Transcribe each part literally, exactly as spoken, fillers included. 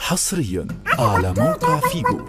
حصريا على موقع فيجو.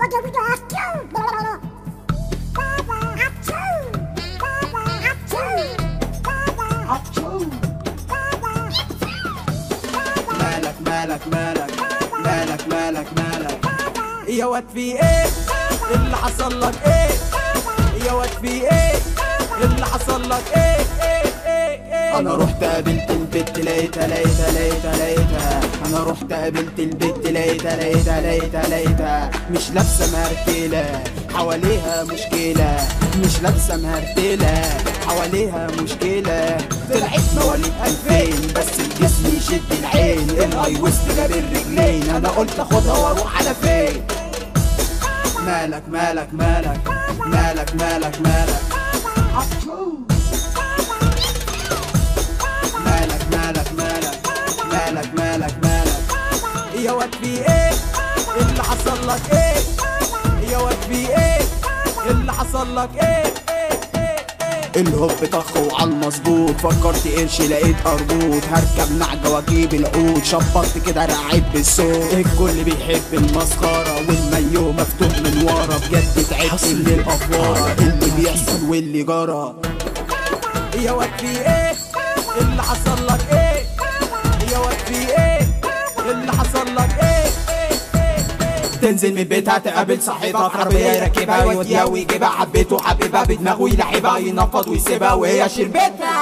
مالك مالك مالك مالك مالك مالك يا واد في ايه اللي حصل لك؟ ايه يا واد في ايه اللي حصل لك؟ ايه ايه ايه ايه انا رحت قابلت البت لقيتها لقيتها لقيتها لقيتها انا رحت قابلت البت لقيتها لقيتها لقيتها لقيتها مش لابسه مهرتله حواليها مشكله، مش لابسه مهرتله حواليها مشكله. طلعت مواليد ألفين بس الجسم يشد العين، الهاي ويست جاب الرجلين، انا قلت اخدها واروح على فين. مالك مالك مالك مالك مالك مالك مالك مالك مالك مالك مالك مالك يا واد في ايه اللي حصل لك؟ ايه يا واد في ايه اللي حصل لك؟ ايه الهوب طخ وعلى المظبوط، فكرت قرش لقيت اربوط، هركب نعجه واجيب العود، شبطت كده رعيت بالصوت. الكل بيحب المسخره والمايو مفتوح من ورا، بجد تعبت من الافواره اللي بيحصل واللي جرى. يا واد في ايه اللي حصل لك؟ ايه يا واد في ايه اللي حصل لك؟ ايه تنزل من بيتها تقابل صاحبها في عربية يركبها يوديها ويجيبها، حبيته حبيبها بدماغه يلعبها ينفض ويسيبها وهي شربتها.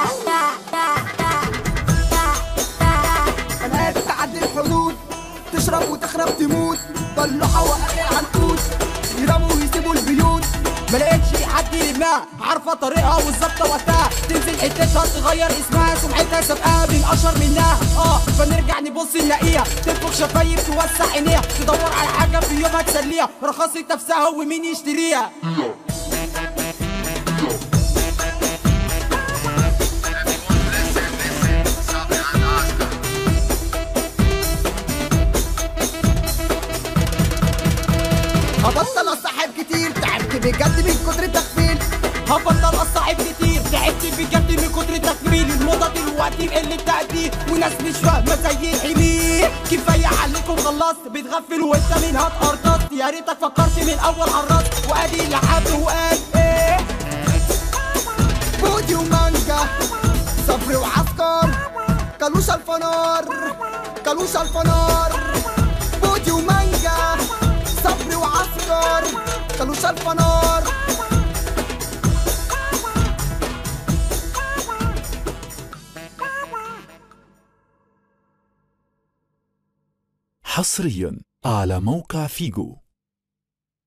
بنات تعدي الحدود تشرب وتخرب تموت، طلعها واقع عنقود يرموا ويسيبوا البيوت. ملقتش حد يلمها، عارفه طريقها والظبطه وقتها، تنزل حتتها تغير اسمها، سمعتها سابقاها بنقشر منها. اه فنرجع نبص نلاقيها تنفخ شفايف توسع عينيها، تدور على حاجه في يومها تسليها، رخصت نفسها ومين يشتريها. هبطل اصاحب كتير، تعبت بجد من كتر التخفيل. هبطل اصاحب كتير، تعبت بجد من كتر التكميل. الموضه دلوقتي قله تقدير وناس مش فاهمه زي الحمير. كفايه عليكم خلصت، بتغفل وانت منها اتقرطست، يا ريتك فكرت من اول عرست. وادي اللي حب وقال ايه، بودي ومانجا صبر وعسكر، كلوش الفنار كلوش الفنار. بودي ومانجا صبر وعسكر، كلوش الفنار. حصريا على موقع فيجو.